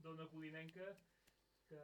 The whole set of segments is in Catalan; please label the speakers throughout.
Speaker 1: d'Ona Codinenca, que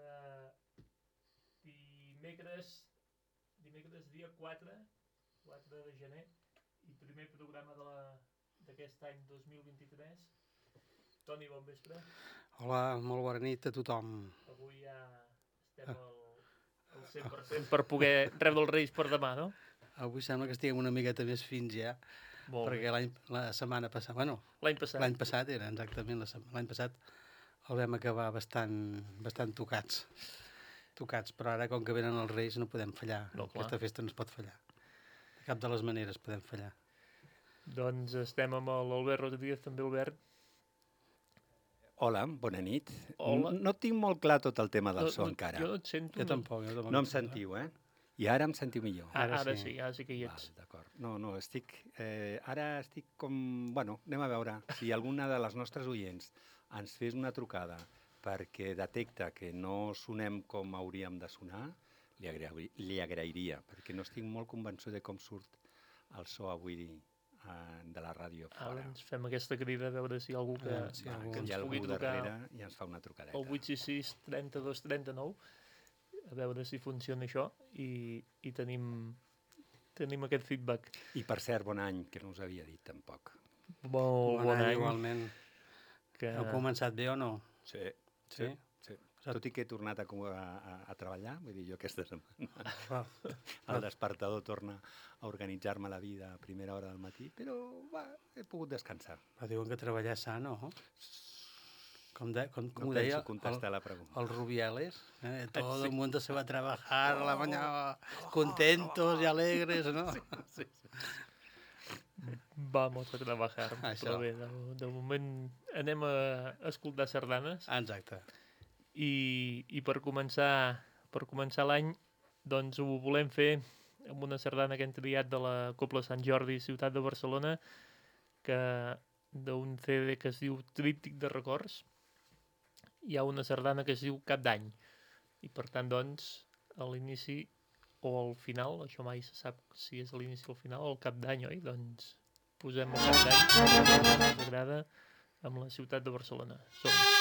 Speaker 1: dimecres dia 4 de gener, i primer programa d'aquest any 2023. Toni, bon vespre.
Speaker 2: Hola, molt bona nit a tothom.
Speaker 1: Avui ja estem al 100% per poder rebre els Reis per demà, no?
Speaker 2: Avui sembla que estiguem una miqueta més fins ja, perquè la setmana passada, bueno, l'any passat era exactament, l'any passat el vam acabar bastant tocats, però ara com que venen els Reis no podem fallar, aquesta festa no es pot fallar, de cap de les maneres podem fallar.
Speaker 1: Doncs estem amb l'Albert Rodríguez, també. Albert.
Speaker 3: Hola, bona nit.
Speaker 1: Hola.
Speaker 3: No tinc molt clar tot el tema del so encara.
Speaker 1: Jo no et sento.
Speaker 2: Jo tampoc.
Speaker 3: No em sentiu, eh? I ara em sentiu millor.
Speaker 1: Ara sí que hi ets.
Speaker 3: D'acord. No, estic... ara estic com... Bueno, anem a veure si alguna de les nostres oients ens fes una trucada perquè detecta que no sonem com hauríem de sonar, li agrairia, perquè no estic molt convençut de com surt el so avui de la ràdio fora.
Speaker 1: Ara ens fem aquesta crida a veure si hi ha algú que ens pugui trucar
Speaker 3: i ens fa una trucadeta.
Speaker 1: El 866 32 39, a veure si funciona això i tenim aquest feedback.
Speaker 3: I per cert, bon any, que no us havia dit tampoc.
Speaker 1: Bon any.
Speaker 2: Igualment. Heu començat bé o no?
Speaker 3: Sí. Tot i que he tornat a treballar, vull dir, jo aquesta setmana. El despertador torna a organitzar-me la vida a primera hora del matí, però he pogut descansar.
Speaker 2: Però diuen que treballar és sa, no? Com
Speaker 3: no
Speaker 2: deia
Speaker 3: contestar la pregunta.
Speaker 2: Els Rubiales, todo el mundo se va a trabajar a la mañana contentos y alegres, ¿no?
Speaker 1: Sí. Vamos a trabajar. Però bé, de moment anem a escoltar sardanes.
Speaker 2: Exacte.
Speaker 1: I per començar l'any, doncs ho volem fer amb una sardana que hem triat de la Cobla Sant Jordi, ciutat de Barcelona, que d'un CD que es diu Tríptic de Records, hi ha una sardana que es diu Cap d'Any. I per tant, doncs, a l'inici o al final, això mai se sap si és a l'inici o al final, o al Cap d'Any, oi? Doncs posem el Cap d'Any, que ens agrada, amb la ciutat de Barcelona. Som-hi.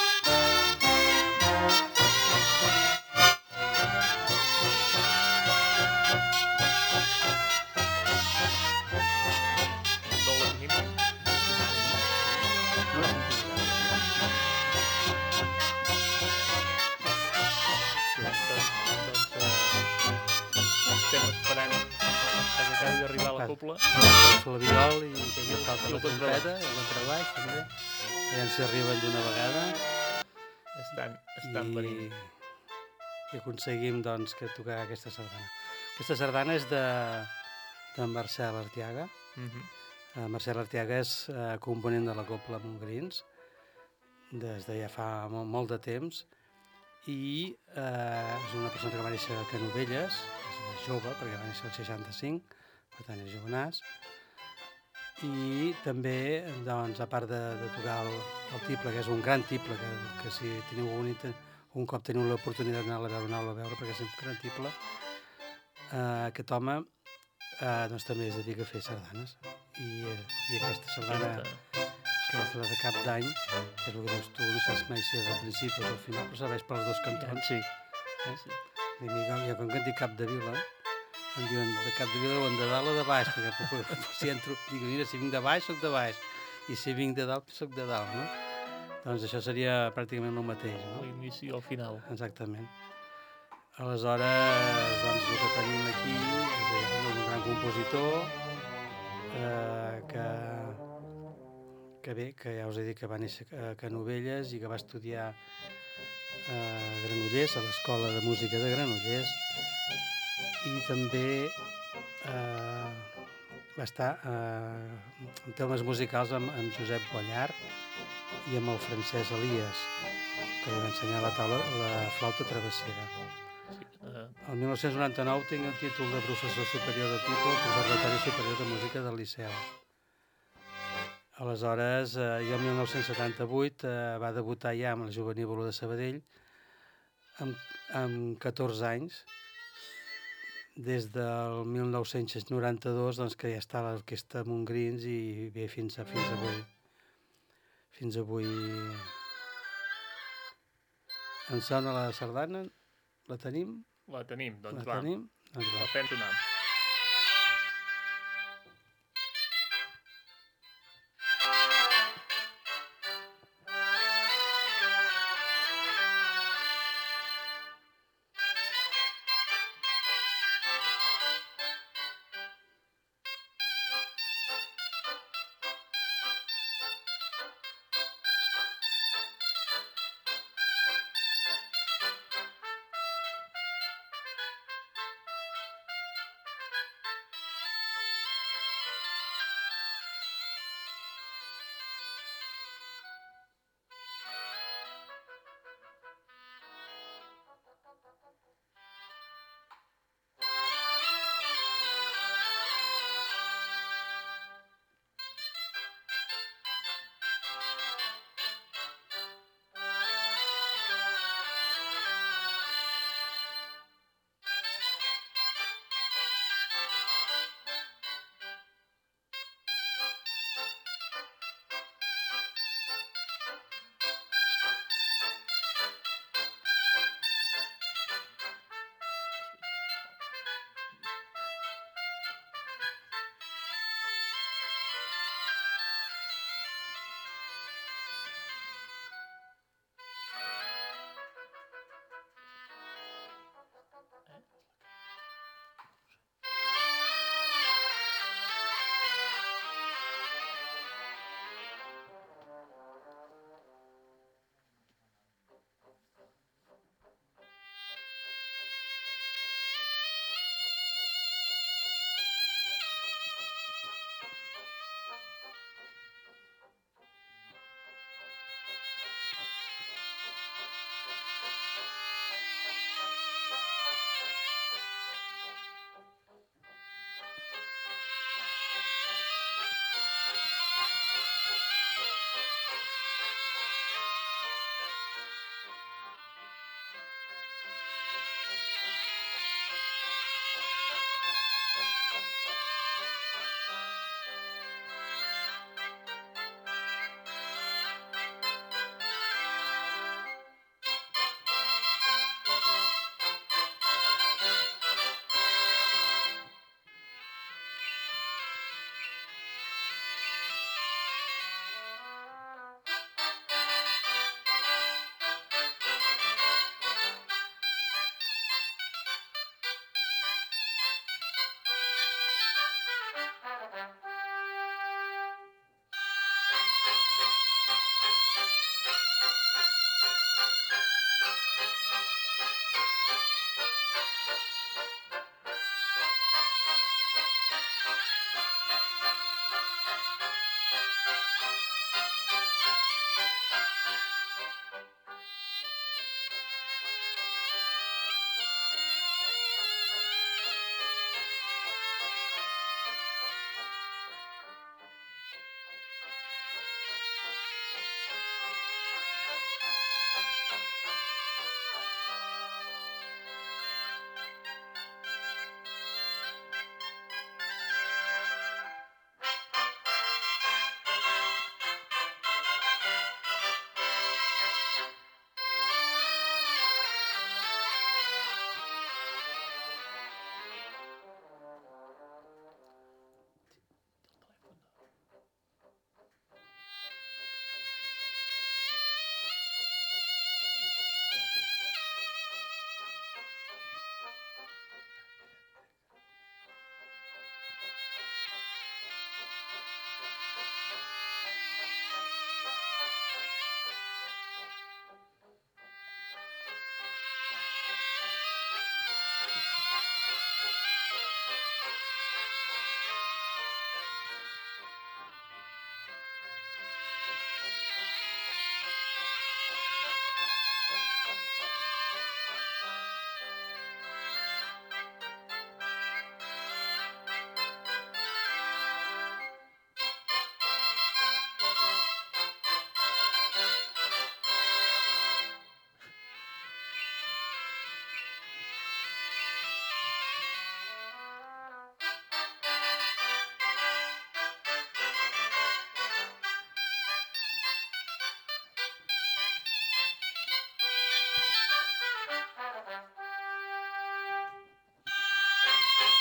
Speaker 2: El Flaviol i el falta la trompeta, el contrabaix també. Aviam si arriben d'una vegada.
Speaker 1: Estan venint.
Speaker 2: I aconseguim, doncs, que tocar aquesta sardana. Aquesta sardana és de Marcel Artiaga. Marcel Artiaga és component de la Cobla Montgrins des de ja fa molt de temps i és una persona que va néixer a Canovelles, és jove perquè va néixer al 65, per tant és jovenàs, i també, doncs, a part de tocar el tiple, que és un gran tiple, que si teniu un cop teniu l'oportunitat d'anar-lo a veure, perquè és un gran tiple, aquest home doncs, també es dedica a fer sardanes. I aquesta sardana, que és la de Cap d'Any, que és el que dius tu, no saps mai si és al principi o al final, però serveix pels dos cantons.
Speaker 1: Sí.
Speaker 2: Jo quan canti Cap de Vila, em diuen de Cap de Vila o de dalt o de baix, perquè si entro, dic, mira, si vinc de baix, soc de baix, i si vinc de dalt, soc de dalt, no? Doncs això seria pràcticament el mateix, no?
Speaker 1: L'inici o el final.
Speaker 2: Exactament. Aleshores, doncs, el que tenim aquí és un gran compositor que bé, que ja us he dit que va néixer a Canovelles i que va estudiar a Granollers, a l'Escola de Música de Granollers, i també va estar en temes musicals amb Josep Guallart i amb el Francesc Elias, que li va ensenyar la flauta travessera. El 1999 tinc el títol de professor superior de títol al Conservatori Superior de Música del Liceu. Aleshores, jo el 1978 va debutar ja amb el Juvenil Boló de Sabadell amb 14 anys. Des del 1992, doncs, que ja està l'orquestra Montgrins i bé fins avui. Fins avui Ens sona la sardana? La tenim?
Speaker 1: La tenim, doncs
Speaker 2: La
Speaker 1: va.
Speaker 2: tenim? Doncs va.
Speaker 1: La fem sonar.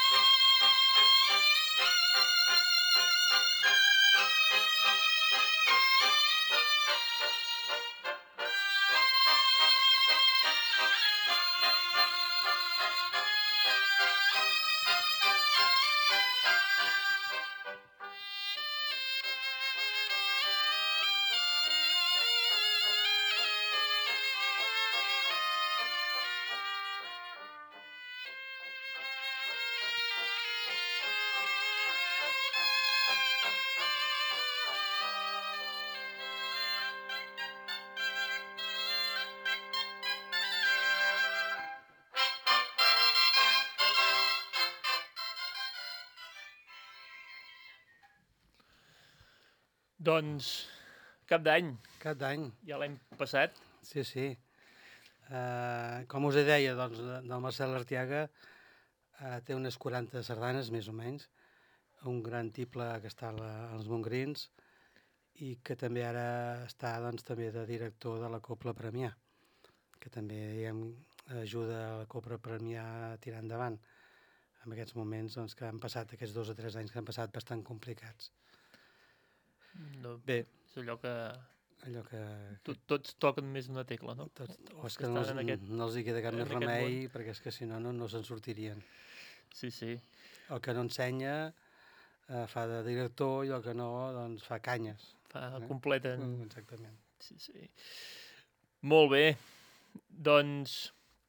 Speaker 1: Doncs, cap d'any,
Speaker 2: Cap d'any,
Speaker 1: ja l'hem passat.
Speaker 2: sí, sí. Com us deia, doncs, del Marcel Artiaga té unes 40 sardanes, més o menys, un gran tiple que està als Montgrins i que també ara està doncs, també de director de la Copla Premià, que també diguem, ajuda a la Copla Premià a tirar endavant en aquests moments doncs, que han passat, aquests 2 o 3 anys que han passat bastant complicats.
Speaker 1: No,
Speaker 2: Bé,
Speaker 1: és allò que
Speaker 2: allò que
Speaker 1: tots toquen més d'una tecla, no?
Speaker 2: o és
Speaker 1: que
Speaker 2: que no,
Speaker 1: estan en aquest-
Speaker 2: no els hi queda cap
Speaker 1: en
Speaker 2: més
Speaker 1: aquest
Speaker 2: remei, perquè és que si no, no se'n sortirien.
Speaker 1: Sí, sí.
Speaker 2: El que no ensenya fa de director i el que no doncs, fa canyes.
Speaker 1: Completen.
Speaker 2: Exactament.
Speaker 1: Sí, sí. Molt bé. Doncs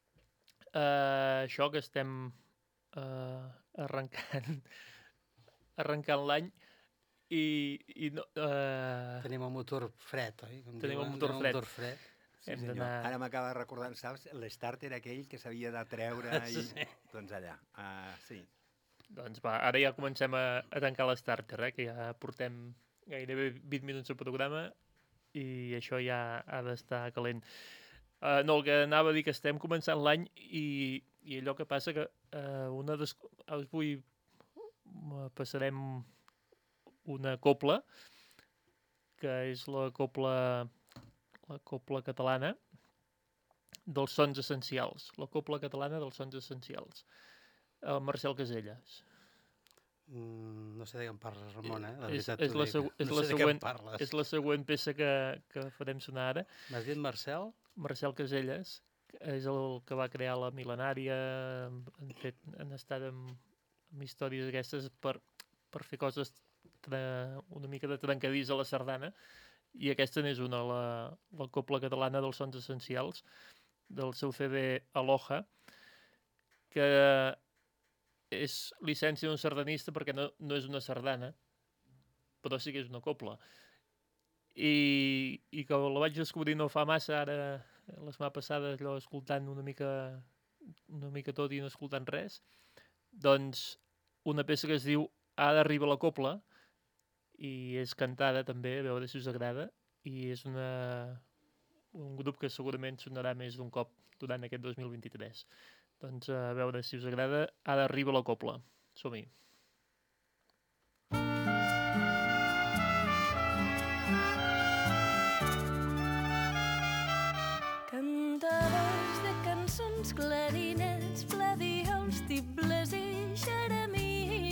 Speaker 1: això que estem arrencant l'any i no,
Speaker 2: Tenim el motor fred, oi? Com
Speaker 1: Tenim el
Speaker 2: diuen,
Speaker 1: motor fred.
Speaker 2: fred.
Speaker 3: Sí,
Speaker 1: hem
Speaker 3: senyor.
Speaker 1: d'anar...
Speaker 3: Ara m'acaba recordant, saps? L'estàrter aquell que s'havia de treure i...
Speaker 2: Sí.
Speaker 3: Doncs allà. Sí.
Speaker 1: Doncs va, ara ja comencem a tancar l'Starter, que ja portem gairebé 20 minuts de programa i això ja ha d'estar calent. No, el que anava a dir que estem començant l'any i allò que passa que us vull... Passarem una copla, que és la copla catalana dels sons essencials. La copla catalana dels sons essencials. El Marcel Caselles.
Speaker 2: No sé de què em parles, Ramon, eh? La
Speaker 1: És
Speaker 2: veritat
Speaker 1: la
Speaker 2: t'ho dic.
Speaker 1: és
Speaker 2: No
Speaker 1: la
Speaker 2: sé de què
Speaker 1: següent-
Speaker 2: em parles.
Speaker 1: És la següent peça que farem sonar ara.
Speaker 2: M'has dit Marcel?
Speaker 1: Marcel Caselles és el que va crear la Mil·lenària, han estat amb històries aquestes per fer coses una mica de trencadís a la sardana, i aquesta n'és una, la copla catalana dels sons essencials, del seu CD Aloha, que és llicència d'un sardanista perquè no és una sardana, però sí que és una copla. I que la vaig descobrir no fa massa, ara la setmana passada, allò escoltant una mica tot i no escoltant res, doncs una peça que es diu Ha d'arribar la copla, i és cantada també, a veure si us agrada, i és un grup que segurament sonarà més d'un cop durant aquest 2023. Doncs a veure si us agrada, Ha d'arribar la copla. Som-hi.
Speaker 4: Cantadors de cançons, clarinets, fladiols, tibles i xeremies,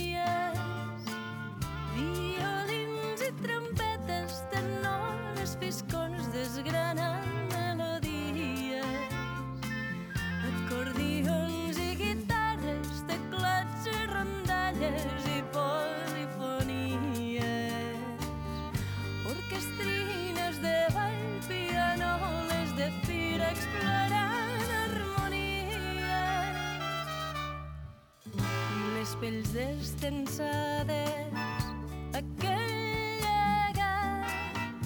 Speaker 4: violins i trompetes, tenores, fiscons, desgranant melodies, acordions i guitarres, teclats i rondalles i polifonies, orquestrines de ball, pianoles de fira explorant harmonies, i les pells destensades, aquell llegat,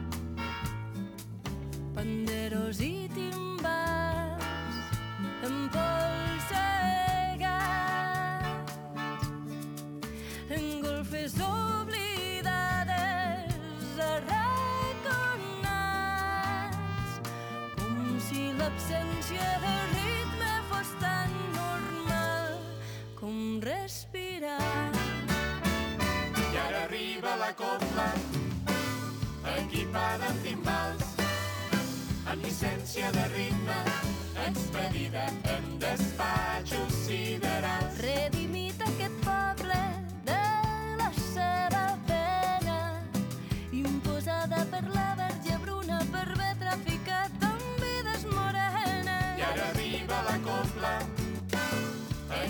Speaker 4: panderos i timbals, empolsegats, en golfes oblidades, arraconats, com si l'absència de ritme fos tan normal com respirar.
Speaker 5: I ara arriba la copla, equipada amb timbals, amb llicència de ritme, expedida en despatxos siderals.
Speaker 4: Redimita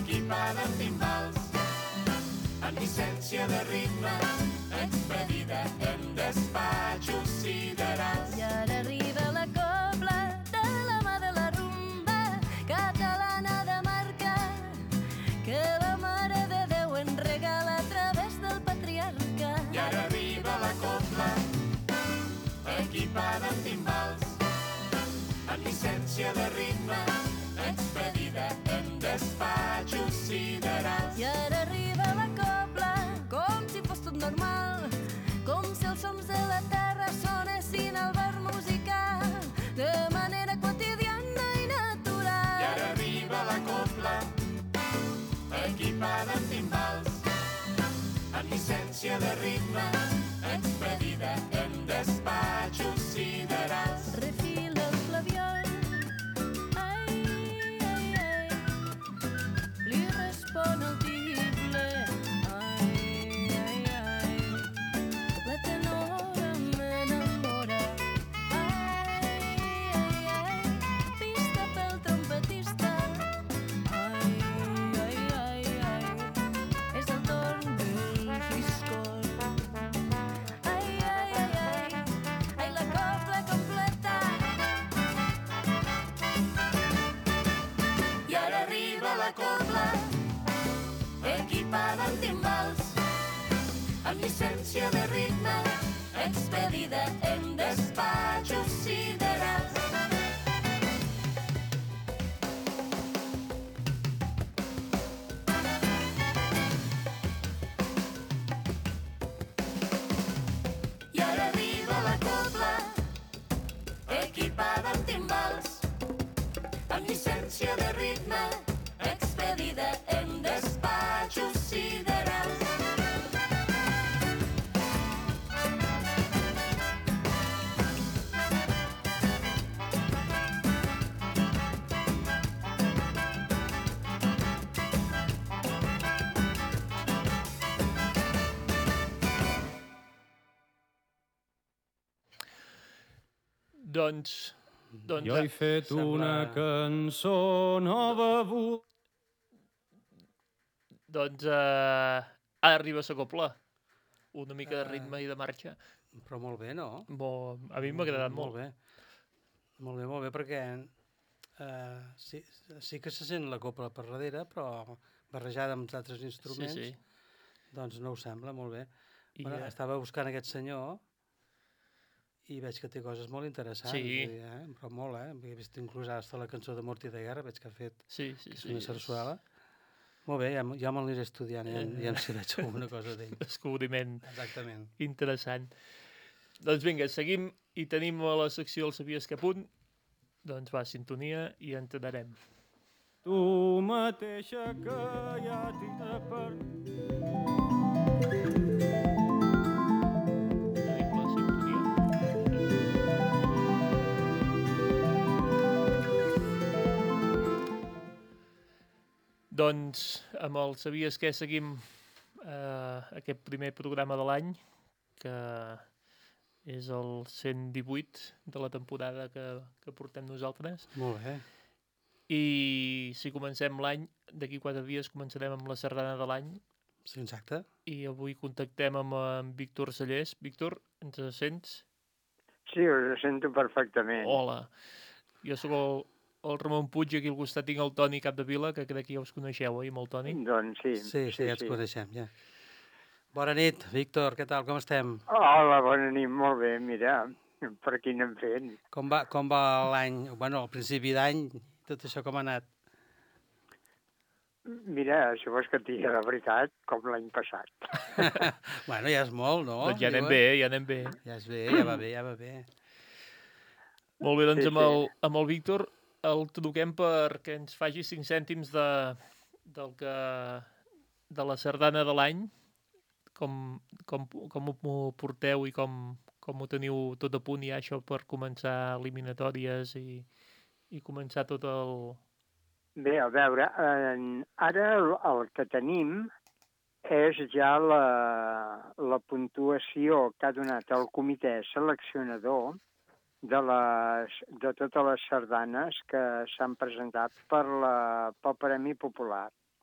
Speaker 5: equipada amb timbals, amb llicència de ritme, expedida en despatxos siderals.
Speaker 4: I ara arriba la cobla de la mà de la rumba catalana de marca que la Mare de Déu ens regala a través del patriarca.
Speaker 5: I ara arriba la cobla, equipada amb timbals, amb llicència de ritme, expedida en despatxos siderals.
Speaker 4: I ara arriba la cobla com si fos tot normal, com si els sons de la terra sonessin al bar musical de manera quotidiana i natural.
Speaker 5: I ara arriba la cobla, equipada amb timbals, amb llicència de ritme, expedida en despatxos siderals.
Speaker 4: Refila el flabiol, ai, ai, ai, li respon el tible, ai, ai, ai, la tenora m'enamora, ai, ai, ai, pista pel trompetista, ai, ai, ai, ai, és el torn del fiscol, ai, ai, ai, ai, ai, la cobla completa.
Speaker 5: I ara arriba la cobla, equipada amb timbals, amb llicència de ritme, expedida en despatxos siderals. I ara arriba la cobla, equipada amb timbals, amb llicència de ritme, expedida en despatxos siderals.
Speaker 1: Doncs
Speaker 6: Jo he fet
Speaker 2: sembla-
Speaker 6: una cançó nova avui.
Speaker 1: Doncs ara arriba la copla. Una mica de ritme i de marxa.
Speaker 2: Però molt bé, no?
Speaker 1: A mi m'ha agradat molt.
Speaker 2: bé. Molt bé, perquè sí que se sent la copla per darrere, però barrejada amb altres instruments,
Speaker 1: Sí.
Speaker 2: doncs no ho sembla, molt bé.
Speaker 1: I,
Speaker 2: Bueno, estava buscant aquest senyor i veig que té coses molt interessants.
Speaker 1: Sí.
Speaker 2: Vull dir, però molt, He vist inclús hasta la cançó de Mort i de Guerra, veig que ha fet
Speaker 1: sí.
Speaker 2: que és una sarsuela. Molt bé, ja me l'aniré estudiant, ja em sé veig alguna cosa d'ell.
Speaker 1: Descobriment
Speaker 2: Exactament.
Speaker 1: interessant. Doncs vinga, seguim i tenim a la secció El sabies que a punt. Doncs va, sintonia i entrarem.
Speaker 6: Tu mateixa que ja tira per...
Speaker 1: Tenim la sintonia. Doncs amb el Sabies què seguim aquest primer programa de l'any, que és el 118 de la temporada que portem nosaltres.
Speaker 2: Molt bé.
Speaker 1: I si comencem l'any, d'aquí 4 dies començarem amb la sardana de l'any.
Speaker 2: Sí, exacte.
Speaker 1: I avui contactem amb en Víctor Cellers. Víctor, ens sents?
Speaker 7: Sí, us sento perfectament.
Speaker 1: Hola. Jo sóc el Ramon Puig i aquí al costat tinc el Toni Capdevila, que crec que ja us coneixeu, amb el Toni?
Speaker 7: Doncs sí.
Speaker 2: Sí, ja ens coneixem, ja. Bona nit, Víctor, què tal, com estem?
Speaker 7: Hola, bona nit, molt bé, mira, per aquí anem fent.
Speaker 2: Com va l'any, bueno, al principi d'any, tot això com ha anat?
Speaker 7: Mira, si vols que et digui la veritat, com l'any passat.
Speaker 2: Bueno, ja és molt, no?
Speaker 1: Doncs ja anem bé, ja anem bé.
Speaker 2: Ja és bé, ja va bé.
Speaker 1: Molt bé, doncs
Speaker 7: Sí,
Speaker 1: amb el Víctor el truquem perquè ens faci 5 cèntims de la sardana de l'any, com ho porteu i com ho teniu tot a punt ja això per començar eliminatòries i començar tot el...
Speaker 7: Bé, a veure, ara el que tenim és ja la puntuació que ha donat el comitè seleccionador de totes les sardanes que s'han presentat pel Premi Popular.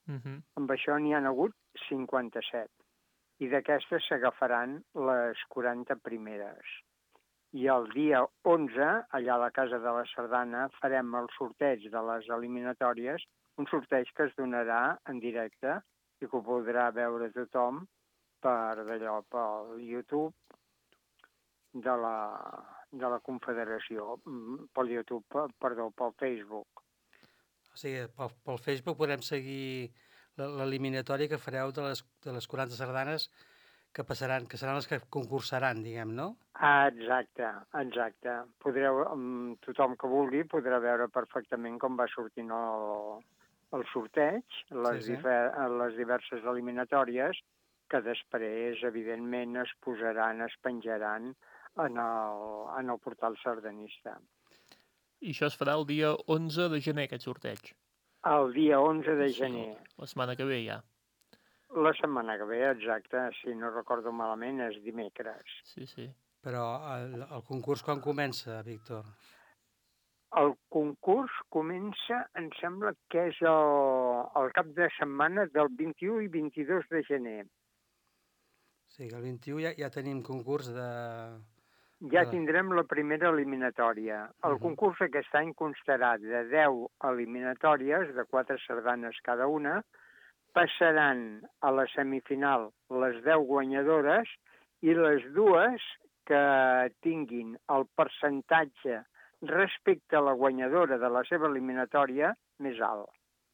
Speaker 7: Amb això n'hi han hagut 57. I d'aquestes s'agafaran les 40 primeres. I el dia 11, allà a la Casa de la Sardana, farem el sorteig de les eliminatòries, un sorteig que es donarà en directe i que ho podrà veure tothom per YouTube de la Confederació, pel YouTube, perdó, pel Facebook.
Speaker 2: O sigui, pel Facebook podem seguir l'eliminatòria que fareu de les 40 sardanes que passaran, que seran les que concursaran, diguem, no?
Speaker 7: Exacte. Podreu, tothom que vulgui podrà veure perfectament com va sortint el sorteig, les diverses eliminatòries, que després, evidentment, es posaran, es penjaran en el portal sardanista.
Speaker 1: I això es farà el dia 11 de gener, aquest sorteig?
Speaker 7: El dia 11 de gener.
Speaker 1: La setmana que ve, ja.
Speaker 7: La setmana que ve, exacte, si no recordo malament, és dimecres.
Speaker 1: Sí.
Speaker 2: Però el concurs quan comença, Víctor?
Speaker 7: El concurs comença, em sembla que és el cap de setmana del 21 i 22 de gener.
Speaker 2: Sí, que el 21 ja tenim concurs de...
Speaker 7: Ja tindrem la primera eliminatòria. El concurs aquest any constarà de 10 eliminatòries, de 4 sardanes cada una. Passaran a la semifinal les 10 guanyadores i les dues que tinguin el percentatge respecte a la guanyadora de la seva eliminatòria més alt.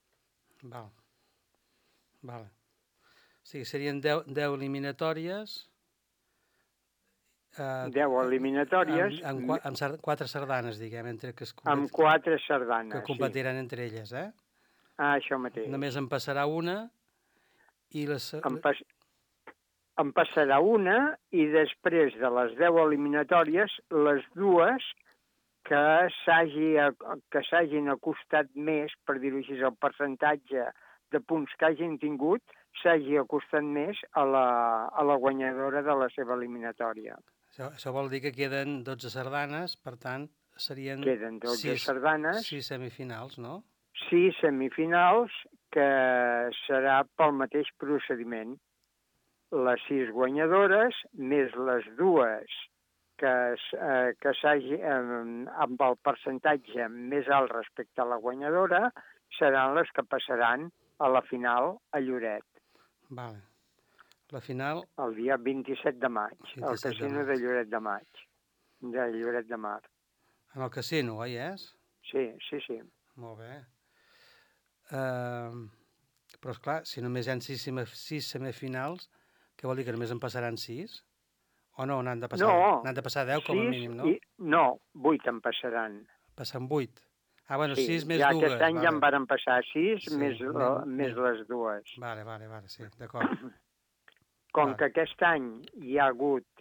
Speaker 2: Val. O sigui, serien 10 eliminatòries...
Speaker 7: 10 eliminatòries...
Speaker 2: Amb 4 sardanes, diguem,
Speaker 7: amb 4 sardanes,
Speaker 2: que competiran entre elles, eh?
Speaker 7: Això mateix.
Speaker 2: Només en passarà una i les...
Speaker 7: En passarà una i després de les 10 eliminatòries, les dues que s'hagin acostat més, per dir-ho així, el percentatge de punts que hagin tingut, s'hagi acostat més a la guanyadora de la seva eliminatòria.
Speaker 2: Això vol dir que queden 12 sardanes, per tant, serien...
Speaker 7: Queden 12 sardanes.
Speaker 2: 6 semifinals, no?
Speaker 7: 6 semifinals, que serà pel mateix procediment. Les 6 guanyadores, més les dues que s'hagi amb el percentatge més alt respecte a la guanyadora, seran les que passaran a la final a Lloret.
Speaker 2: Vale. La final...
Speaker 7: El dia 27 de maig, al casino de Lloret de Mar.
Speaker 2: En el casino, oi és?
Speaker 7: Sí.
Speaker 2: Molt bé. Però, esclar, si només hi ha 6 semifinals, què vol dir, que només en passaran 6? O no, n'han de passar 10 com a mínim, no?
Speaker 7: No, 8 en passaran.
Speaker 2: Passen 8. Ah, bueno, 6 més
Speaker 7: ja
Speaker 2: 2.
Speaker 7: Aquest any ja en varen passar 6, més les dues.
Speaker 2: Vale, sí, d'acord.
Speaker 7: Com que aquest any hi ha hagut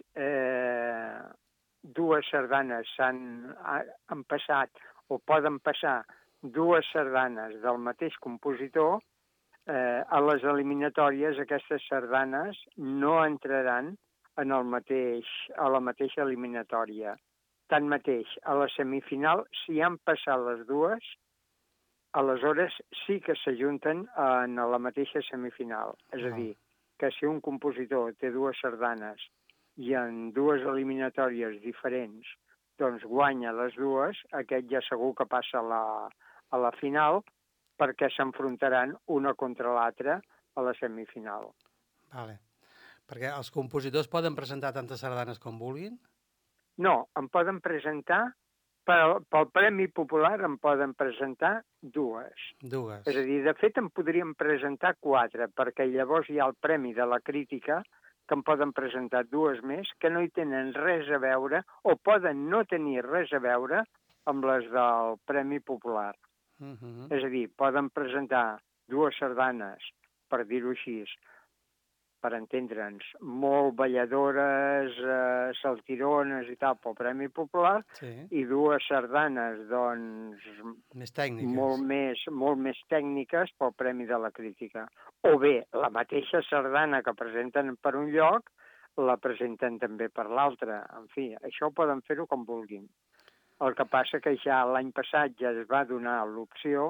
Speaker 7: 2 sardanes, han passat o poden passar 2 sardanes del mateix compositor, a les eliminatòries aquestes sardanes no entraran a la mateixa eliminatòria. Tanmateix, a la semifinal, si han passat les dues, aleshores sí que s'ajunten en la mateixa semifinal. És a dir, que si un compositor té 2 sardanes i en 2 eliminatòries diferents doncs guanya les dues, aquest ja segur que passa a la final, perquè s'enfrontaran una contra l'altra a la semifinal.
Speaker 2: Vale. Perquè els compositors poden presentar tantes sardanes com vulguin?
Speaker 7: No, en poden presentar, pel Premi Popular en poden presentar 2. És a dir, de fet en podríem presentar 4, perquè llavors hi ha el Premi de la Crítica, que en poden presentar 2 més, que no hi tenen res a veure, o poden no tenir res a veure amb les del Premi Popular. És a dir, poden presentar 2 sardanes, per dir-ho així, per entendre'ns, molt balladores, saltirones i tal, pel Premi Popular, i 2 sardanes, doncs,
Speaker 2: més tècniques.
Speaker 7: Molt més tècniques pel Premi de la Crítica. O bé, la mateixa sardana que presenten per un lloc, la presenten també per l'altre. En fi, això poden fer-ho com vulguin. El que passa que ja l'any passat ja es va donar l'opció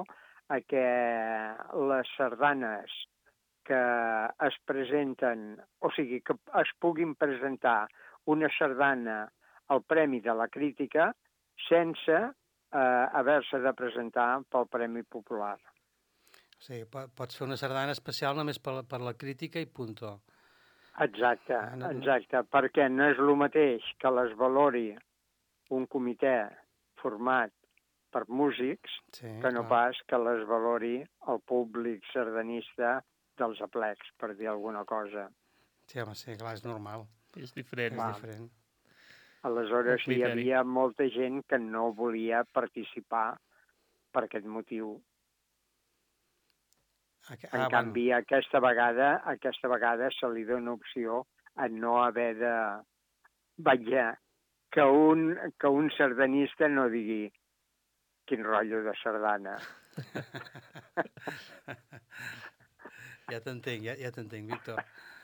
Speaker 7: a que les sardanes que es presenten, o sigui, que es puguin presentar una sardana al Premi de la Crítica sense haver-se de presentar pel Premi Popular.
Speaker 2: O sigui, pots fer una sardana especial només per la crítica i punto.
Speaker 7: Exacte, exacte, perquè no és el mateix que les valori un comitè format per músics que no pas que les valori el públic sardanista dels aplecs, per dir alguna cosa.
Speaker 2: Sí, home, sí, clar, és normal.
Speaker 1: És diferent.
Speaker 2: És diferent.
Speaker 7: Aleshores, hi havia molta gent que no volia participar per aquest motiu. En canvi, aquesta vegada se li dona opció a no haver de vetllar que un sardanista no digui quin rotllo de sardana.
Speaker 2: Ja t'entenc, Víctor.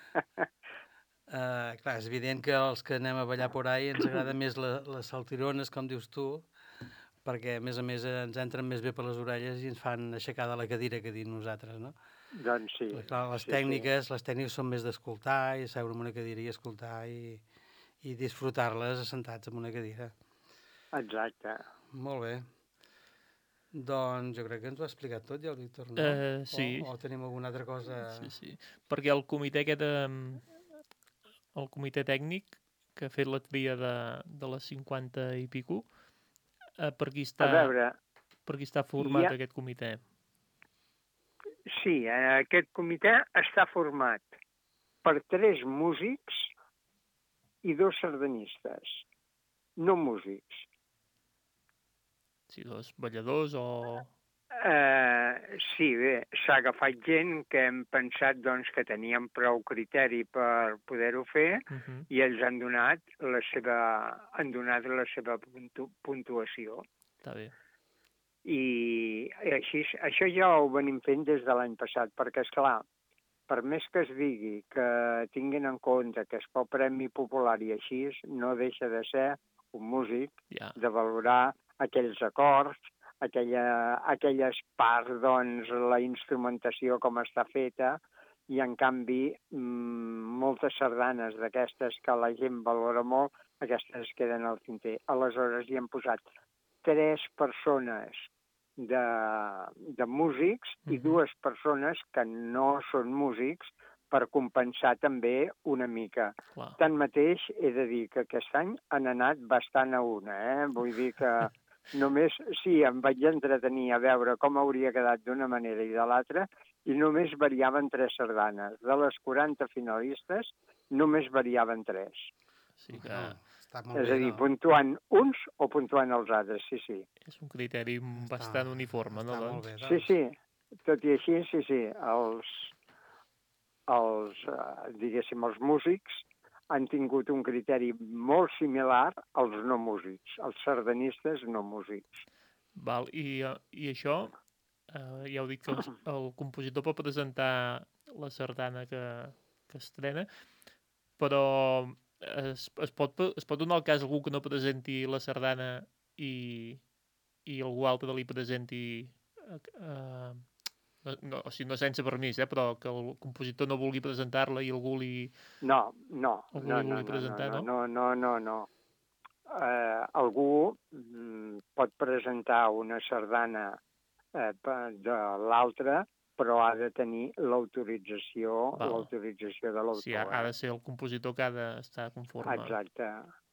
Speaker 2: Clar, és evident que els que anem a ballar por ahí ens agrada més les saltirones, com dius tu, perquè, a més, ens entren més bé per les orelles i ens fan aixecar de la cadira, que diem nosaltres, no?
Speaker 7: Doncs sí.
Speaker 2: Clar, les tècniques són més d'escoltar i seure en una cadira i escoltar i disfrutar-les assentats en una cadira.
Speaker 7: Exacte.
Speaker 2: Molt bé. Doncs jo crec que ens ho ha explicat tot ja el Víctor, no?
Speaker 1: Sí.
Speaker 2: O tenim alguna altra cosa...
Speaker 1: Sí. Perquè el comitè aquest, el comitè tècnic que ha fet la tria de les 50 i pico, per qui està format aquest comitè?
Speaker 7: Sí, aquest comitè està format per 3 músics i 2 sardanistes, no músics.
Speaker 1: Sí, 2 balladors o...
Speaker 7: Sí, bé, s'ha agafat gent que hem pensat doncs, que teníem prou criteri per poder-ho fer i ells han donat la seva puntuació.
Speaker 1: Està bé.
Speaker 7: I així, això ja ho venim fent des de l'any passat, perquè, esclar, per més que es digui que tinguin en compte que és pel Premi Popular i així, no deixa de ser un músic, de valorar aquells acords, aquelles parts, doncs, la instrumentació com està feta, i en canvi moltes sardanes d'aquestes que la gent valora molt, aquestes queden al tinter. Aleshores hi hem posat 3 persones de músics i 2 persones que no són músics per compensar també una mica. Tanmateix, he de dir que aquest any han anat bastant a una, Vull dir que només, sí, em vaig entretenir a veure com hauria quedat d'una manera i de l'altra, i només variaven 3 sardanes. De les 40 finalistes, només variaven 3.
Speaker 1: Sí que...
Speaker 7: És a dir, puntuant uns o puntuant els altres, sí.
Speaker 1: És un criteri bastant uniforme, no?
Speaker 2: Molt bé,
Speaker 7: sí. Tot i així, sí. Diguéssim, els músics han tingut un criteri molt similar als no músics, als sardanistes no músics.
Speaker 1: Val, i això, ja heu dit que el compositor pot presentar la sardana que estrena, però es pot donar el cas a algú que no presenti la sardana i algú altre li presenti, o sigui, no sense permís, però que el compositor no vulgui presentar-la i algú li...
Speaker 7: No.
Speaker 1: presentar,
Speaker 7: no. Algú pot presentar una sardana de l'altre, però ha de tenir l'autorització de l'autor.
Speaker 1: Sí, ha de ser el compositor que ha d'estar conforme.
Speaker 7: Exacte.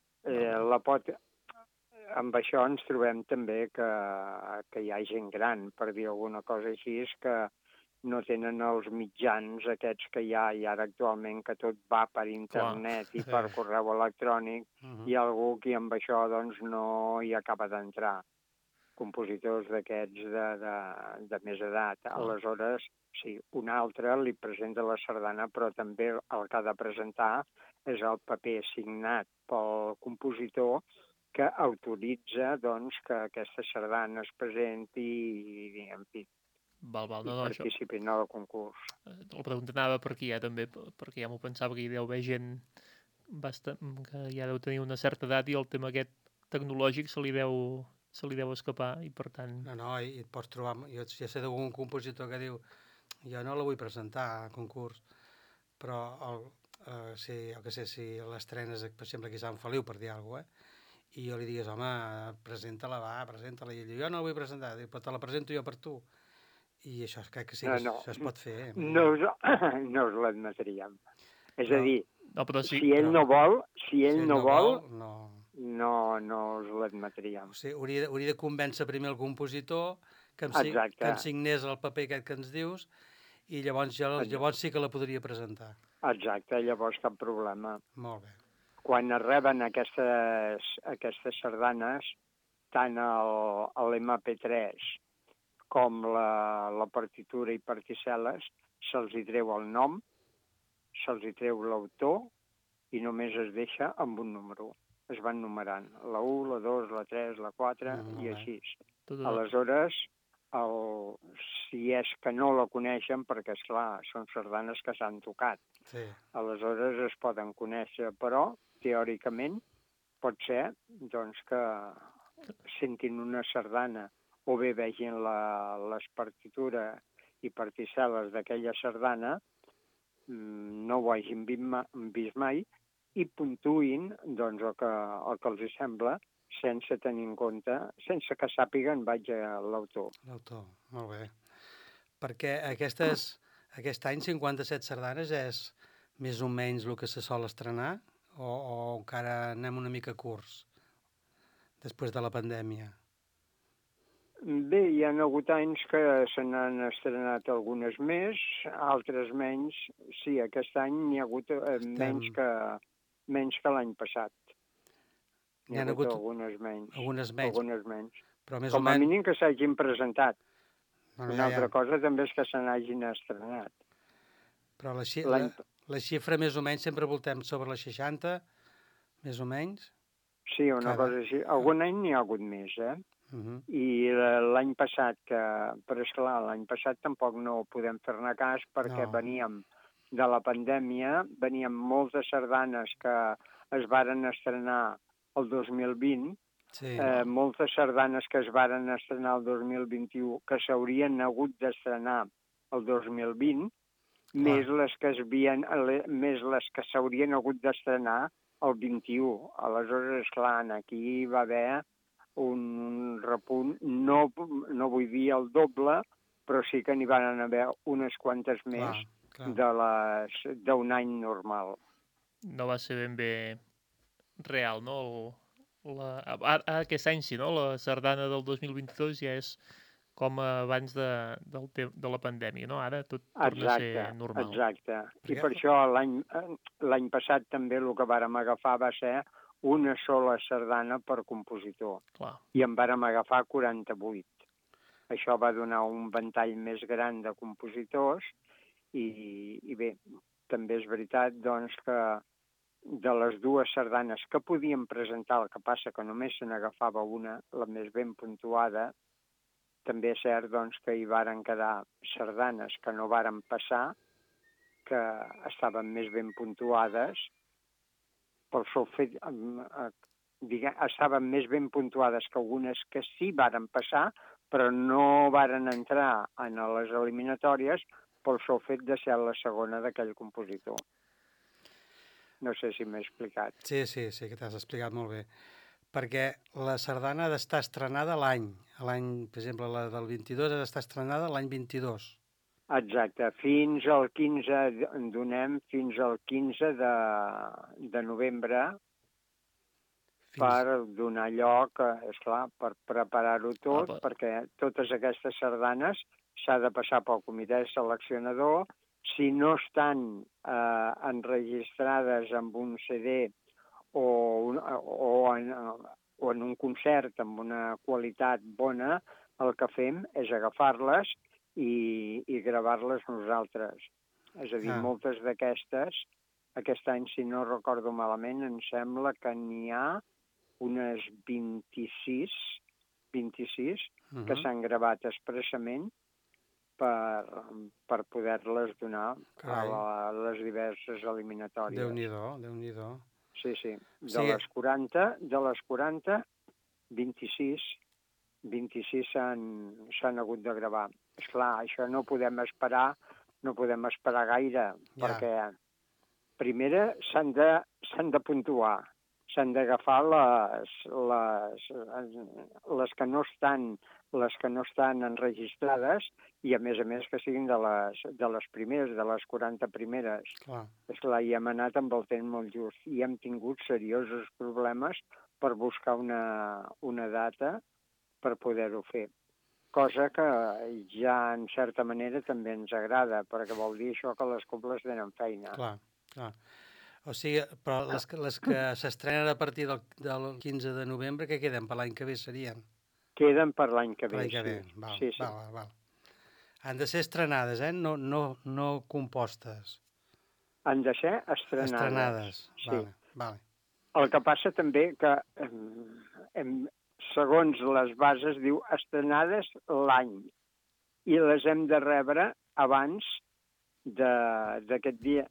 Speaker 7: Amb això ens trobem també que hi ha gent gran, per dir alguna cosa així, que no tenen els mitjans aquests que hi ha i ara actualment, que tot va per internet i per correu electrònic, i algú que amb això doncs, no hi acaba d'entrar. Compositors d'aquests de més edat. Aleshores, sí, un altre li presenta la sardana, però també el que ha de presentar és el paper signat pel compositor que autoritza doncs, que aquesta sardana es presenti i en fi, participin al concurs.
Speaker 1: La pregunta anava per aquí, també, perquè ja m'ho pensava que hi deu haver gent que ja deu tenir una certa edat i el tema aquest tecnològic se li deu se li deu escapar i per tant...
Speaker 2: No, i et pots trobar... Jo ja sé d'algun compositor que diu jo no la vull presentar a concurs, però si l'estrenes, per exemple, aquí a Sant Feliu, per dir alguna cosa, i jo li digués, home, presenta-la, presenta-la, i ell diu, jo no la vull presentar, diu, però te la presento jo per tu. I això crec que sí,
Speaker 7: No.
Speaker 2: això es pot fer.
Speaker 7: No us l'admetríem. És a dir,
Speaker 1: No, però sí,
Speaker 7: si ell no vol,
Speaker 2: no,
Speaker 7: no us l'admetríem.
Speaker 2: o sigui, hauria de convèncer primer el compositor que
Speaker 7: Exacte.
Speaker 2: em signés el paper aquest que ens dius i llavors sí que la podria presentar.
Speaker 7: Exacte, llavors cap problema.
Speaker 2: Molt bé.
Speaker 7: Quan es reben aquestes sardanes, tant l'MP3 com la partitura i particel·les, se'ls hi treu el nom, se'ls hi treu l'autor i només es deixa amb un número. Es van numerant, la 1, la 2, la 3, la 4 i així. Aleshores, si és que no la coneixen, perquè, esclar, són sardanes que s'han tocat.
Speaker 2: Sí.
Speaker 7: Aleshores es poden conèixer, però, teòricament, pot ser doncs, que sentin una sardana o bé vegin les partitures i particel·les d'aquella sardana, no ho hagin vist mai, i puntuïn doncs, el que els sembla, sense tenir en compte, sense que sàpiguen, l'autor.
Speaker 2: L'autor, molt bé. Perquè aquest any 57 sardanes és més o menys el que se sol estrenar o encara anem una mica curts després de la pandèmia?
Speaker 7: Bé, hi ha hagut anys que se n'han estrenat algunes més, altres menys. Sí, aquest any n'hi ha hagut menys que l'any passat. N'hi ha hagut algunes menys. Algunes menys.
Speaker 2: Però més
Speaker 7: com a mínim que s'hagin presentat.
Speaker 2: Bueno,
Speaker 7: Una altra cosa també és que se n'hagin estrenat.
Speaker 2: Però la xifra més o menys sempre voltem sobre les 60, més o menys?
Speaker 7: Sí, una cosa així. Algun any n'hi ha hagut més, I l'any passat, però esclar, l'any passat tampoc no podem fer-ne cas perquè veníem de la pandèmia, veníem moltes sardanes que es varen estrenar el 2020, moltes sardanes que es varen estrenar el 2021 que s'haurien hagut d'estrenar el 2020, més les que s'haurien hagut d'estrenar el 21. Aleshores, esclar, aquí va haver un repunt, no vull dir el doble, però sí que n'hi van haver unes quantes més d'un any normal.
Speaker 1: No va ser ben bé real, no? Aquest any sí, no? La sardana del 2022 ja és com abans de la pandèmia, no? Ara tot torna a ser normal.
Speaker 7: Exacte. I per això l'any passat també el que vàrem agafar va ser una sola sardana per compositor.
Speaker 1: Clar.
Speaker 7: I en vàrem agafar 48. Això va donar un ventall més gran de compositors i bé, també és veritat doncs, que de les dues sardanes que podíem presentar, el que passa que només se n'agafava una, la més ben puntuada, també és cert doncs, que hi varen quedar sardanes que no varen passar, que estaven més ben puntuades, pel sol fet, estaven més ben puntuades que algunes que sí varen passar, però no varen entrar en les eliminatòries pel sol fet de ser la segona d'aquell compositor. No sé si m'he explicat.
Speaker 2: Sí, que t'has explicat molt bé. Perquè la sardana ha d'estar estrenada l'any. Per exemple, la del 22 ha d'estar estrenada l'any 22.
Speaker 7: Exacte. Fins al 15, donem fins al 15 de novembre per donar lloc, esclar, per preparar-ho tot, perquè totes aquestes sardanes s'ha de passar pel comitè seleccionador. Si no estan enregistrades amb un CD o en un concert amb una qualitat bona, el que fem és agafar-les i gravar-les nosaltres. És a dir, moltes d'aquestes, aquest any, si no recordo malament, em sembla que n'hi ha unes 26 que s'han gravat expressament per poder-les donar a les diverses eliminatòries.
Speaker 2: Déu-n'hi-do.
Speaker 7: Sí. De les 40, 26 26 s'han hagut de gravar. Esclar, això no podem esperar gaire, perquè primera s'han de puntuar, s'han d'agafar les que no estan enregistrades i, a més, que siguin de les primeres, de les 40 primeres.
Speaker 2: Clar.
Speaker 7: Esclar, i hem anat amb el temps molt just i hem tingut seriosos problemes per buscar una data per poder-ho fer. Cosa que ja, en certa manera, també ens agrada, perquè vol dir això que les cobles tenen feina.
Speaker 2: Clar. O sigui, però les que s'estrenen a partir del 15 de novembre, què queden? Per l'any que ve serien?
Speaker 7: Queden per l'any que ve,
Speaker 2: sí. Val. Han de ser estrenades, no compostes.
Speaker 7: Han de ser estrenades. Sí.
Speaker 2: Vale.
Speaker 7: El que passa també que, segons les bases, diu estrenades l'any, i les hem de rebre abans d'aquest dia,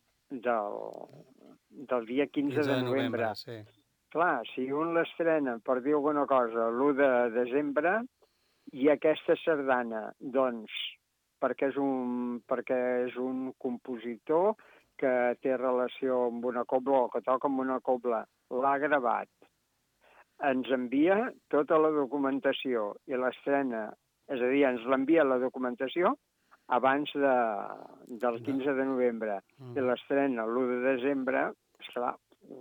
Speaker 7: del dia 15 de novembre.
Speaker 2: Sí.
Speaker 7: Clar, si un l'estrena, per dir alguna cosa, l'1 de desembre, i aquesta sardana, doncs, perquè és un compositor que té relació amb una cobla o que toca amb una cobla, l'ha gravat, ens envia tota la documentació i l'estrena, és a dir, ens l'envia la documentació abans del 15 de novembre i l'estrena l'1 de desembre, esclar,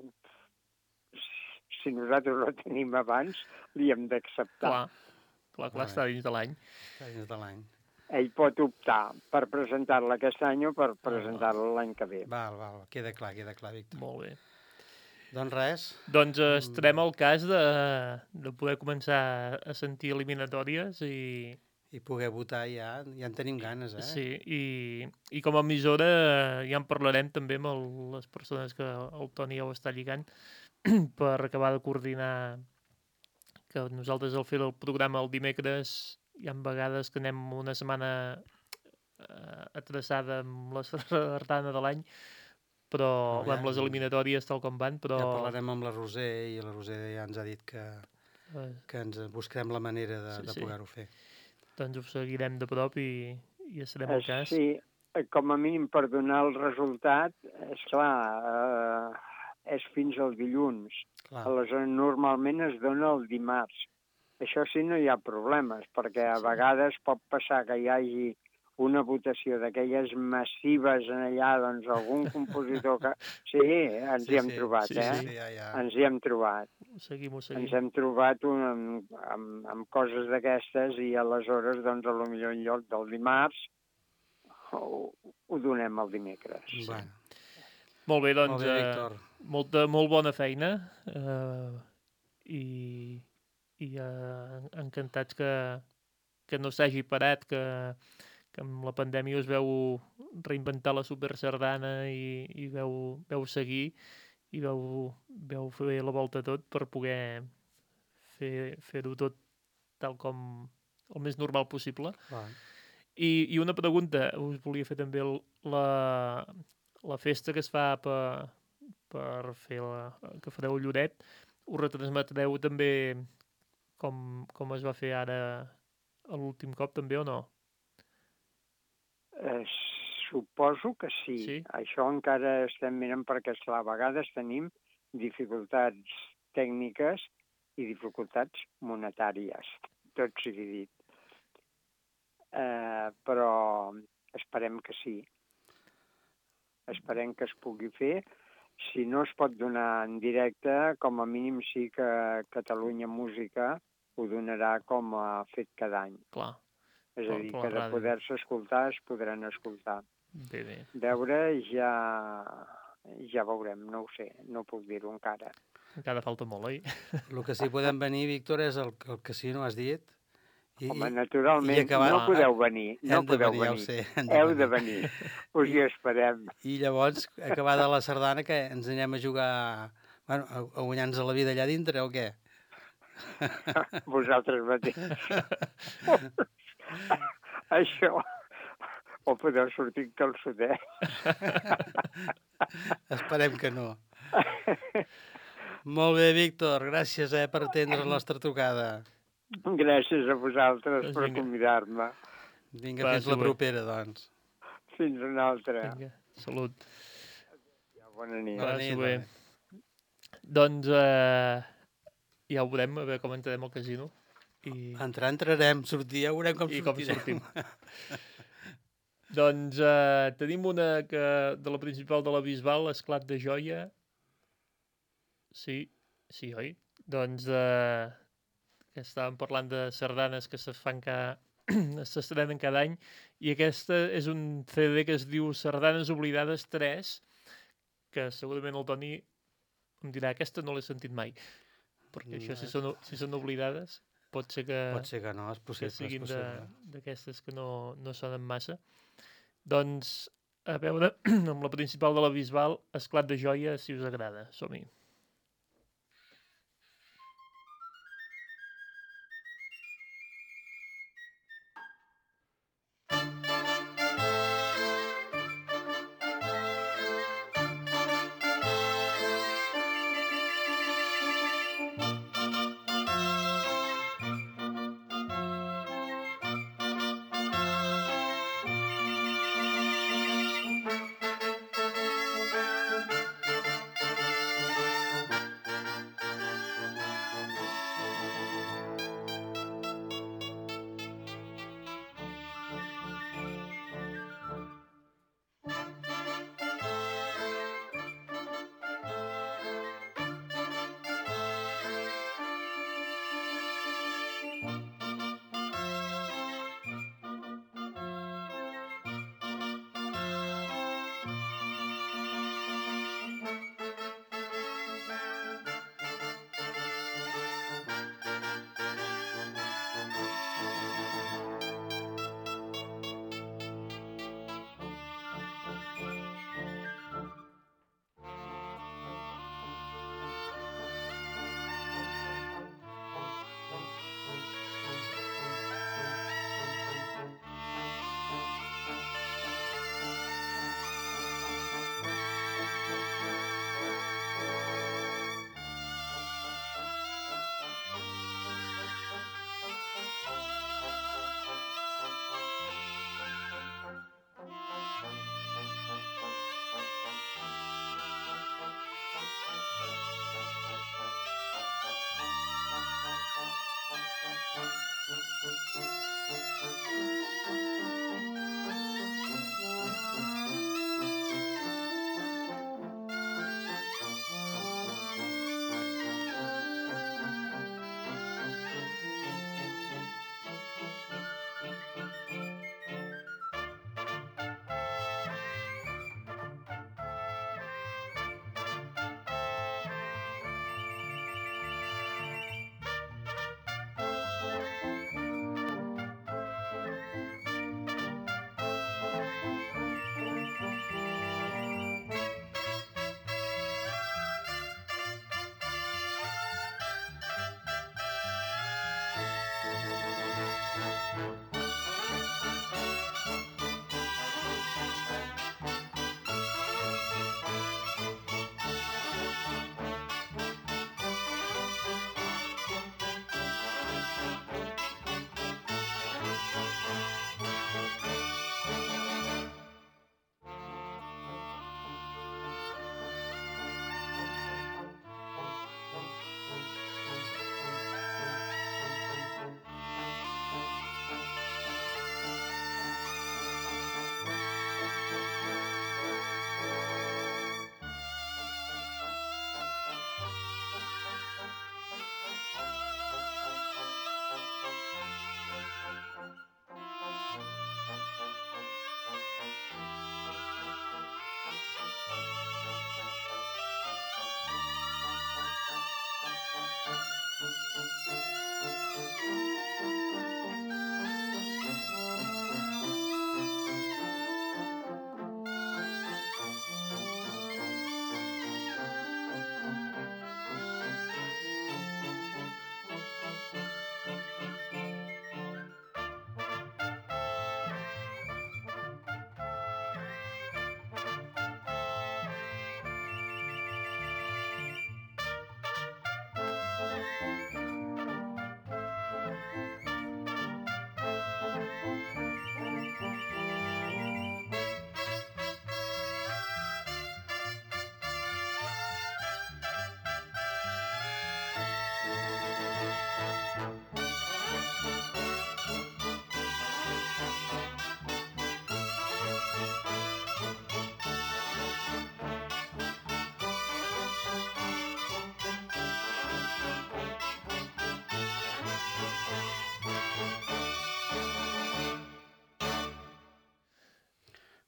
Speaker 7: si nosaltres la tenim abans, li hem d'acceptar.
Speaker 1: Clar, està dins de l'any.
Speaker 2: Està dins de l'any.
Speaker 7: Ell pot optar per presentar-la aquest any o per presentar-la l'any que ve.
Speaker 2: Val, queda clar, Víctor.
Speaker 1: Molt bé.
Speaker 2: Doncs res.
Speaker 1: Doncs estarem al cas de poder començar a sentir eliminatòries
Speaker 2: i poder votar ja en tenim ganes, eh?
Speaker 1: Sí, i com a emissora ja en parlarem també amb les persones que el Toni ja ho està lligant per acabar de coordinar que nosaltres al fer el programa el dimecres hi ha vegades que anem una setmana atraçada amb la sardana de l'any, però amb les eliminatòries tal com van, però...
Speaker 2: Ja parlarem amb la Roser i la Roser ja ens ha dit que ens buscarem la manera de poder-ho fer.
Speaker 1: Doncs ho seguirem de prop i estarem al cas.
Speaker 7: Sí, com a mínim per donar el resultat, esclar, és fins al dilluns. Aleshores, normalment es dona el dimarts. Això sí, no hi ha problemes, perquè a vegades pot passar que hi hagi una votació d'aquelles massives en allà, doncs algun compositor que... Sí, ens hi hem trobat, Ens hi hem trobat.
Speaker 1: Seguim.
Speaker 7: Ens hem trobat amb coses d'aquestes i aleshores, doncs, potser en lloc del dimarts ho donem el dimecres.
Speaker 2: Bueno.
Speaker 1: Molt bé, doncs,
Speaker 2: Víctor.
Speaker 1: molt bona feina i encantats que no s'hagi parat, que amb la pandèmia us veu reinventar la supersardana i veu seguir i veu fer la volta a tot per poder fer-ho tot tal com el més normal possible. I una pregunta, us volia fer també la festa que es fa per fer que fareu Lloret, ho retransmetreu també com es va fer ara a l'últim cop també o no?
Speaker 7: Suposo que sí. Això encara estem mirant perquè a vegades tenim dificultats tècniques i dificultats monetàries, tot sigui dit. Però esperem que sí. Esperem que es pugui fer. Si no es pot donar en directe, com a mínim sí que Catalunya Música ho donarà com a fet cada any.
Speaker 1: Clar.
Speaker 7: És a dir, que de poder-se escoltar es podran escoltar.
Speaker 1: Bé.
Speaker 7: Veure ja veurem, no ho sé, no puc dir-ho encara.
Speaker 1: Encara falta molt, oi?
Speaker 2: El que sí podem venir, Víctor, és el casino, has dit?
Speaker 7: Home, naturalment, no podeu venir. No podeu venir.
Speaker 2: Ja ho sé,
Speaker 7: heu de venir. Us hi esperem.
Speaker 2: I llavors, acabada la sardana, que ens anem a jugar, bueno, a guanyar-nos la vida allà dintre, o què?
Speaker 7: Vosaltres mateix. Això, o podeu sortir calçotet.
Speaker 2: Esperem que no. Molt bé, Víctor, gràcies per atendre la nostra trucada.
Speaker 7: Gràcies a vosaltres
Speaker 1: Doncs
Speaker 7: per
Speaker 1: vinga.
Speaker 7: convidar-me.
Speaker 2: Vinga,
Speaker 1: Va,
Speaker 2: fins la
Speaker 1: següent.
Speaker 2: propera, doncs.
Speaker 7: Fins una altra.
Speaker 1: Vinga, salut.
Speaker 7: Bona nit.
Speaker 2: Bona
Speaker 1: Va,
Speaker 2: nit,
Speaker 1: següent.
Speaker 2: bona nit.
Speaker 1: Doncs ja ho veurem, a veure com entrarem al casino.
Speaker 2: Entrarem, sortir, ja veurem com
Speaker 1: I com
Speaker 2: sortirem.
Speaker 1: sortim. Doncs tenim una que de la principal de la Bisbal, Esclat de Joia. Sí, oi? Doncs que estàvem parlant de sardanes que se fan s'estrenen cada any, i aquesta és un CD que es diu Sardanes Oblidades 3, que segurament el Toni em dirà, aquesta no l'he sentit mai, perquè això si són oblidades pot ser que
Speaker 2: No, és possible.
Speaker 1: que siguin
Speaker 2: és possible.
Speaker 1: d'aquestes que no sonen massa. Doncs, a veure, amb la principal de la Bisbal, Esclat de Joia, si us agrada. Som-hi.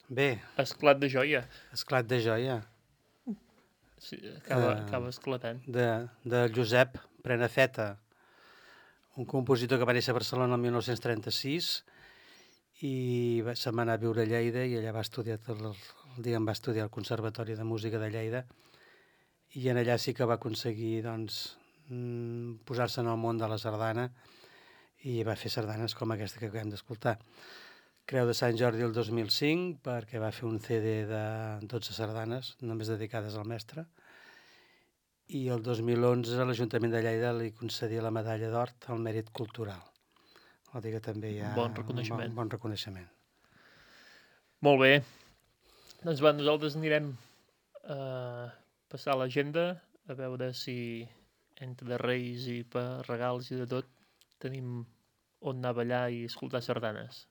Speaker 2: Bé,
Speaker 1: Esclat de joia.
Speaker 2: Esclat de joia,
Speaker 1: Sí, acaba esclatant.
Speaker 2: de Josep Prenafeta, un compositor que va néixer a Barcelona el 1936 i se'n va anar a viure a Lleida i allà va estudiar va estudiar al Conservatori de Música de Lleida i en allà sí que va aconseguir doncs, posar-se en el món de la sardana i va fer sardanes com aquesta que acabem d'escoltar. Creu de Sant Jordi el 2005 perquè va fer un CD de 12 sardanes només dedicades al mestre i el 2011 l'Ajuntament de Lleida li concedia la medalla d'or al mèrit cultural. Vol dir que també hi ha
Speaker 1: Bon reconeixement.
Speaker 2: un bon reconeixement.
Speaker 1: Molt bé. Doncs va, nosaltres anirem a passar l'agenda a veure si entre Reis i per regals i de tot tenim on anar a ballar i escoltar sardanes.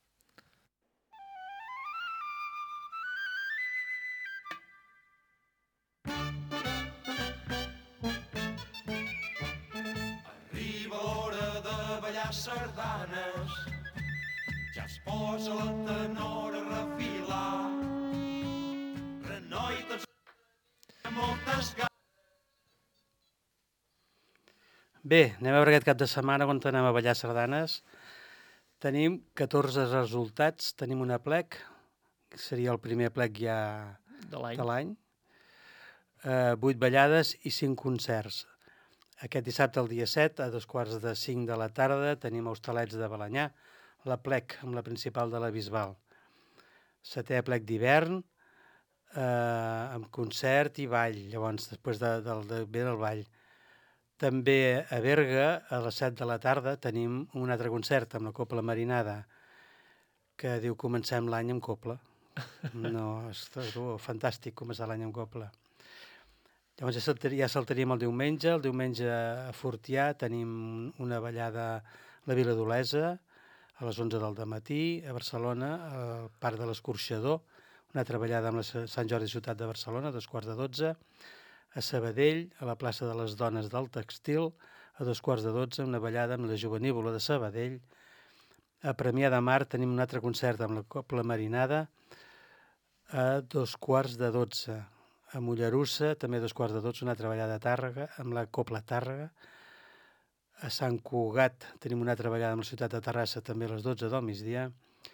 Speaker 5: Arriba l'hora de ballar sardanes, ja es posa la tenora a refilar. Renoi, tots moltes ganes.
Speaker 2: Bé, anem a veure aquest cap de setmana on anem a ballar sardanes. Tenim 14 resultats, tenim una plec, que seria el primer plec ja
Speaker 1: De l'any.
Speaker 2: de l'any, 8 ballades i 5 concerts. Aquest dissabte, el dia 7, a 4:45 de la tarda, tenim a Hostalets de Balenyà, la plec amb la principal de la Bisbal. 7è plec d'hivern, amb concert i ball, llavors després ve el ball. També a Berga, a les 7 de la tarda, tenim un altre concert amb la Copla Marinada, que diu comencem l'any amb copla. No, és fantàstic començar l'any amb copla. Llavors ja saltaríem el diumenge. El diumenge a Fortià tenim una ballada a la Vila d'Olesa a les 11 del dematí, a Barcelona, al Parc de l'Escorxador, una altra ballada amb la Sant Jordi Ciutat de Barcelona, a 11:15, a Sabadell, a la plaça de les Dones del Textil, a 11:15, una ballada amb la Jovenívola de Sabadell. A Premià de Mar tenim un altre concert amb la Copla Marinada a 11:15. A Mollerussa, també a 11:15, una altra ballada a Tàrrega, amb la Copla Tàrrega. A Sant Cugat tenim una altra ballada amb la ciutat de Terrassa, també a les 12 del migdia.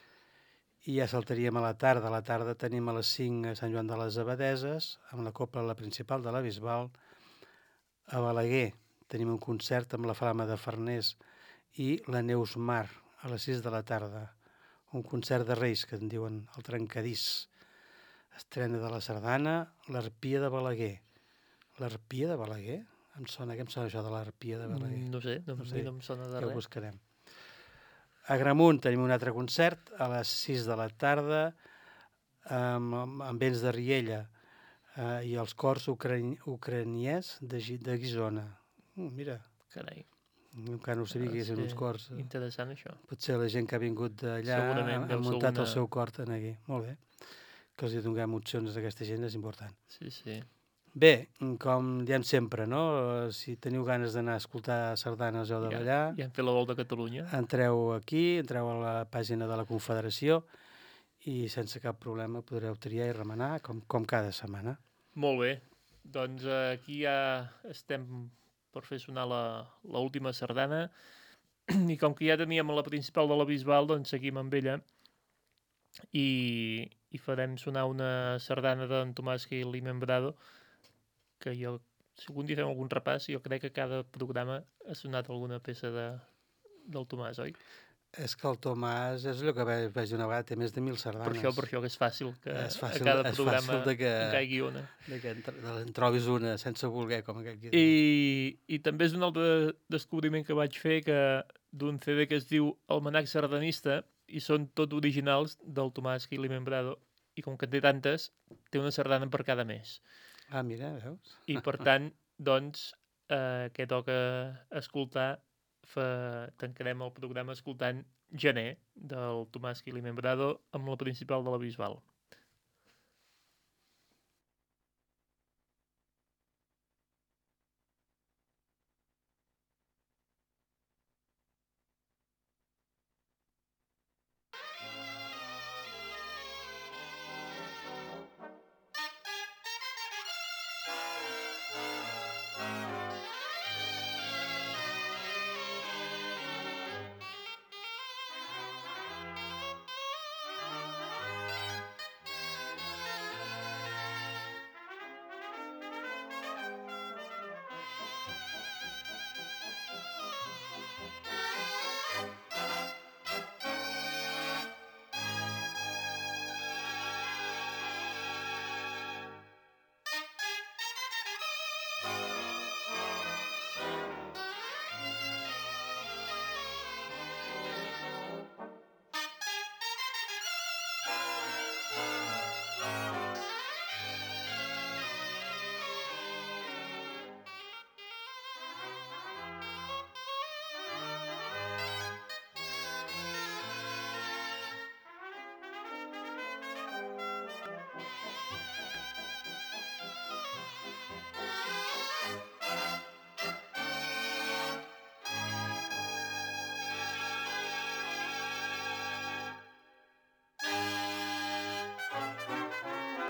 Speaker 2: I ja saltaríem a la tarda. A la tarda tenim a les 5 a Sant Joan de les Abadeses, amb la Copla la principal de la Bisbal. A Balaguer tenim un concert amb la Flama de Farners i la Neus Mar, a les 6 de la tarda. Un concert de Reis, que en diuen el Trencadís. Estrena de la sardana, l'Arpia de Balaguer. L'Arpia de Balaguer? Què em sona això de l'Arpia de Balaguer?
Speaker 1: No sé, no em sona de
Speaker 2: Ja ho
Speaker 1: res.
Speaker 2: buscarem. A Gramunt tenim un altre concert a les 6 de la tarda amb vents de Riella i els cors ucraniès de Guissona. Mira,
Speaker 1: Carai,
Speaker 2: encara no sabia que hi haguessin uns cors.
Speaker 1: interessant això.
Speaker 2: Potser la gent que ha vingut d'allà
Speaker 1: Segurament
Speaker 2: ha
Speaker 1: deu ser
Speaker 2: muntat el
Speaker 1: una-
Speaker 2: seu cor aquí. Molt bé. Que els hi donem opcions a aquesta gent és important.
Speaker 1: Sí, sí.
Speaker 2: Bé, com diem sempre, no? Si teniu ganes d'anar a escoltar sardanes o de ballar,
Speaker 1: Ja hem fet la volta a Catalunya.
Speaker 2: entreu aquí, entreu a la pàgina de la Confederació i sense cap problema podreu triar i remenar com cada setmana.
Speaker 1: Molt bé. Doncs aquí ja estem per fer sonar l'última sardana i com que ja teníem la principal de la Bisbal, doncs seguim amb ella i farem sonar una sardana d'en Tomàs Gil i Membrado que jo, si algun dia fem algun repàs, jo crec que cada programa ha sonat alguna peça del Tomàs, oi?
Speaker 2: És que el Tomàs és allò que vaig dir una vegada, té més de 1.000 sardanes.
Speaker 1: Per això que és fàcil que
Speaker 2: És fàcil-
Speaker 1: a cada
Speaker 2: és
Speaker 1: programa
Speaker 2: fàcil de que-
Speaker 1: en caigui una.
Speaker 2: Que en trobis una sense voler, com aquell que diu.
Speaker 1: I també és un altre descobriment que vaig fer que d'un CD que es diu Almanac Sardanista i són tot originals del Tomàs Gil i Membrado i com que en té tantes, té una sardana per cada mes.
Speaker 2: Ah, mira, veus?
Speaker 1: I per tant, doncs, què toca escoltar? Tancarem el programa escoltant Gener del Tomàs Gil i Membrado amb la principal de la Bisbal.